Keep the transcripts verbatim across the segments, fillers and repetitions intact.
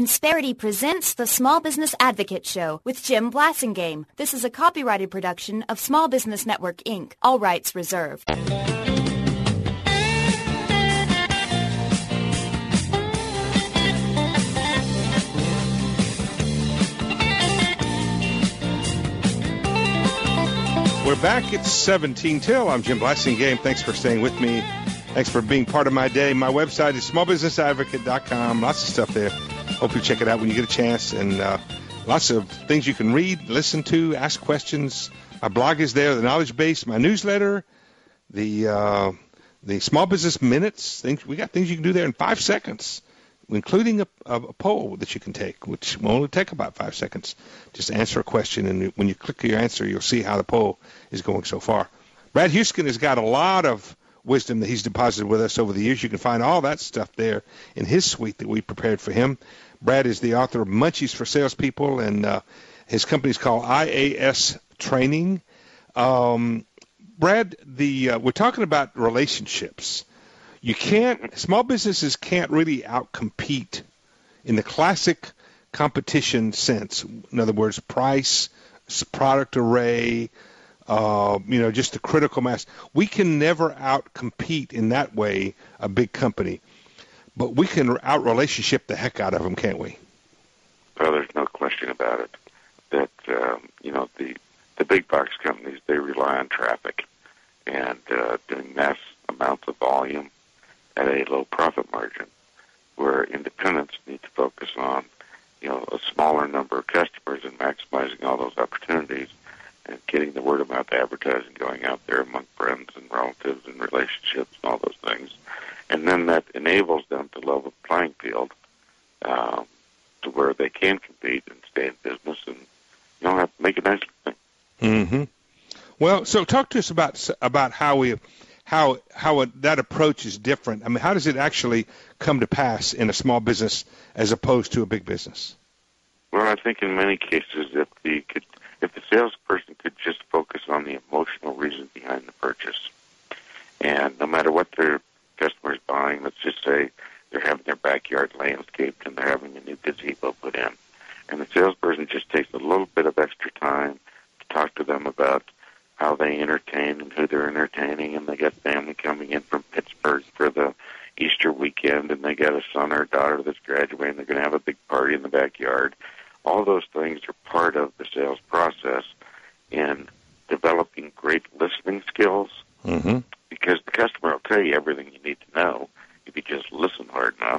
Insperity presents the Small Business Advocate Show with Jim Blasingame. This is a copyrighted production of Small Business Network, Incorporated. All rights reserved. We're back. It's seventeen till. I'm Jim Blasingame. Thanks for staying with me. Thanks for being part of my day. My website is small business advocate dot com. Lots of stuff there. Hope you check it out when you get a chance. And uh, lots of things you can read, listen to, ask questions. My blog is there, the Knowledge Base, my newsletter, the uh, the Small Business Minutes. Things we got things you can do there in five seconds, including a, a, a poll that you can take, which will only take about five seconds. Just answer a question, and when you click your answer, you'll see how the poll is going so far. Brad Huskin has got a lot of wisdom that he's deposited with us over the years. You can find all that stuff there in his suite that we prepared for him. Brad is the author of Munchies for Salespeople, and uh, his company is called I A S Training. Um, Brad, the uh, we're talking about relationships. You can't, small businesses can't really outcompete in the classic competition sense. In other words, price, product array, uh, you know, just the critical mass. We can never outcompete in that way a big company, but we can out-relationship the heck out of them, can't we? Well, there's no question about it that, um, you know, the, the big box companies, they rely on traffic and uh, doing mass amounts of volume at a low profit margin, where independents need to focus on, you know, a smaller number of customers and maximizing all those opportunities and getting the word of mouth advertising going out there among friends and relatives and relationships and all those things. And then that enables them to level the playing field um, to where they can compete and stay in business and, you know, have to make a nice thing. Mm-hmm. Well, so talk to us about about how we how how it, that approach is different. I mean, how does it actually come to pass in a small business as opposed to a big business? Well, I think in many cases, if the could, if the salesperson could just focus on the emotional reason behind the purchase, and no matter what their customer's buying, let's just say they're having their backyard landscaped and they're having a new gazebo put in, and the salesperson just takes a little bit of extra time to talk to them about how they entertain and who they're entertaining, and they got family coming in from Pittsburgh for the Easter weekend, and they got a son or a daughter that's graduating, they're going to have a big party in the backyard. All those things are part of the sales process in developing great listening skills, mm-hmm. because the customer will tell you everything you need to know if you just listen hard enough,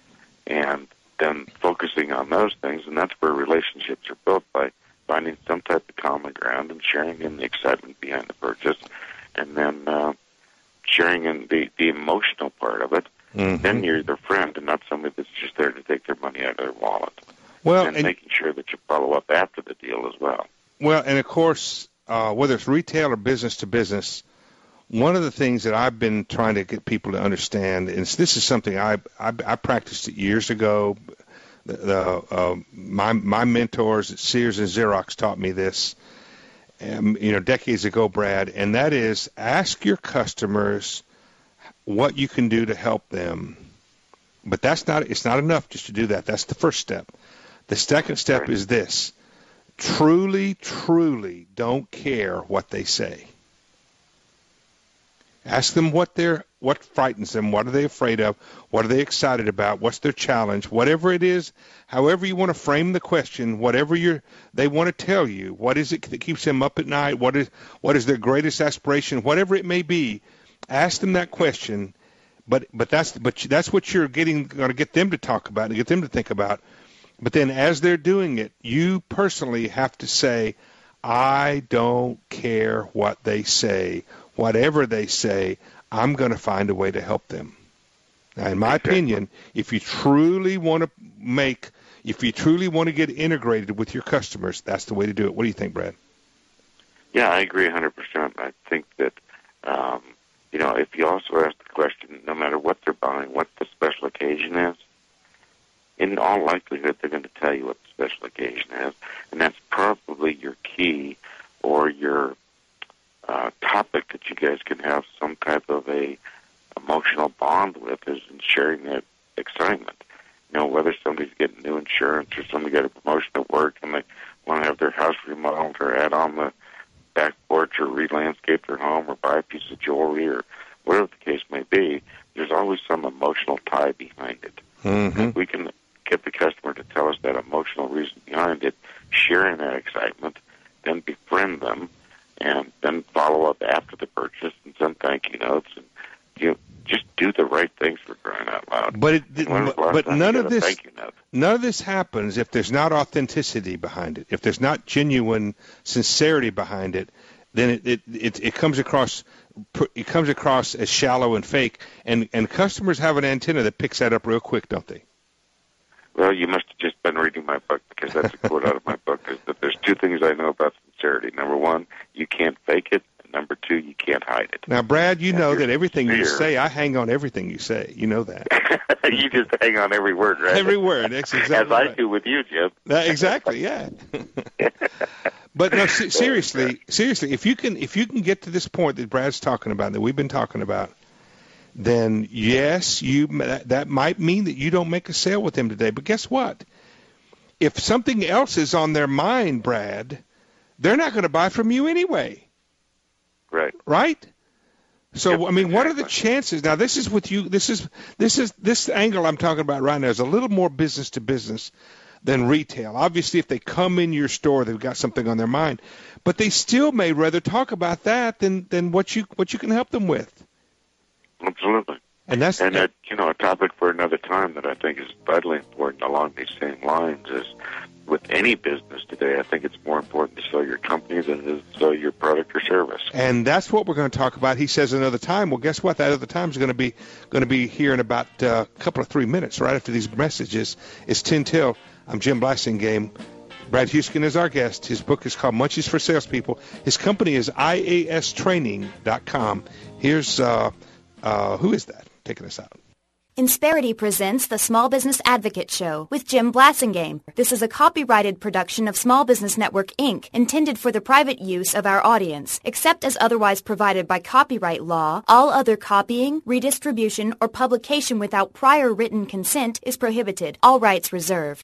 and then focusing on those things, and that's where relationships are built, by finding some type of common ground and sharing in the excitement behind the purchase, and then uh, sharing in the, the emotional part of it. Mm-hmm. Then you're their friend and not somebody that's just there to take their money out of their wallet. Well, and, and making sure that you follow up after the deal as well. Well, and of course, uh, whether it's retail or business to business, one of the things that I've been trying to get people to understand, and this is something I I, I practiced it years ago. The, the uh, my my mentors at Sears and Xerox taught me this, um, you know, decades ago, Brad, and that is ask your customers what you can do to help them. But that's not it's not enough just to do that. That's the first step. The second step right. is this: truly, truly don't care what they say. Ask them what they're what frightens them, what are they afraid of, what are they excited about, what's their challenge, whatever it is, however you want to frame the question, whatever you're, they want to tell you, what is it that keeps them up at night, what is what is their greatest aspiration, whatever it may be, ask them that question, but but that's but that's what you're getting going to get them to talk about and get them to think about. But then as they're doing it, you personally have to say, I don't care what they say. Whatever they say, I'm going to find a way to help them. Now, in my exactly. opinion, if you truly want to make, if you truly want to get integrated with your customers, that's the way to do it. What do you think, Brad? Yeah, I agree one hundred percent. I think that, um, you know, if you also ask the question, no matter what they're buying, what the special occasion is, in all likelihood, they're going to tell you what the special occasion is, and that's probably your key or your uh, topic that you guys can have some type of a emotional bond with, is in sharing that excitement. You know, whether somebody's getting new insurance or somebody got a promotion at work and they want to have their house remodeled or add on the back porch or re-landscape their home or buy a piece of jewelry or whatever the case may be, there's always some emotional tie behind it. Mm-hmm. If we can get the customer to tell us that emotional reason behind it, sharing that excitement, then befriend them, and then follow up after the purchase and send thank you notes, and you know, just do the right things for crying out loud. But it, but, but none of this, thank you note? none of this happens if there's not authenticity behind it. If there's not genuine sincerity behind it, then it it, it, it comes across it comes across as shallow and fake. And and customers have an antenna that picks that up real quick, don't they? Well, you must have just been reading my book, because that's a quote out of my book, is that there's two things I know about sincerity. Number one, you can't fake it. And number two, you can't hide it. Now, Brad, you and know that everything sincere, you say, I hang on everything you say. You know that. You just hang on every word, right? Every word. That's exactly As I right. do with you, Jim. That, exactly, yeah. But no, se- seriously, seriously, if you can if you can get to this point that Brad's talking about, that we've been talking about, then yes, you that, that might mean that you don't make a sale with them today. But guess what? If something else is on their mind, Brad, they're not going to buy from you anyway. Right. Right? So Yep, I mean, what are the exactly. chances? Now, this is with you. This is this is this angle I'm talking about right now is a little more business to business than retail. Obviously, if they come in your store, they've got something on their mind, but they still may rather talk about that than than what you what you can help them with. Absolutely. And that's And, uh, you know, a topic for another time that I think is vitally important along these same lines is, with any business today, I think it's more important to sell your company than it is to sell your product or service. and that's what we're going to talk about. He says another time. Well, guess what? That other time is going to be going to be here in about uh, a couple of three minutes, right after these messages. It's ten till. I'm Jim Blasingame. Brad Huskin is our guest. His book is called Munchies for Salespeople. His company is I A S training dot com. Here's uh, uh, who is that taking us out? Insperity presents the Small Business Advocate Show with Jim Blasingame. This is a copyrighted production of Small Business Network, Incorporated, intended for the private use of our audience. Except as otherwise provided by copyright law, all other copying, redistribution, or publication without prior written consent is prohibited. All rights reserved.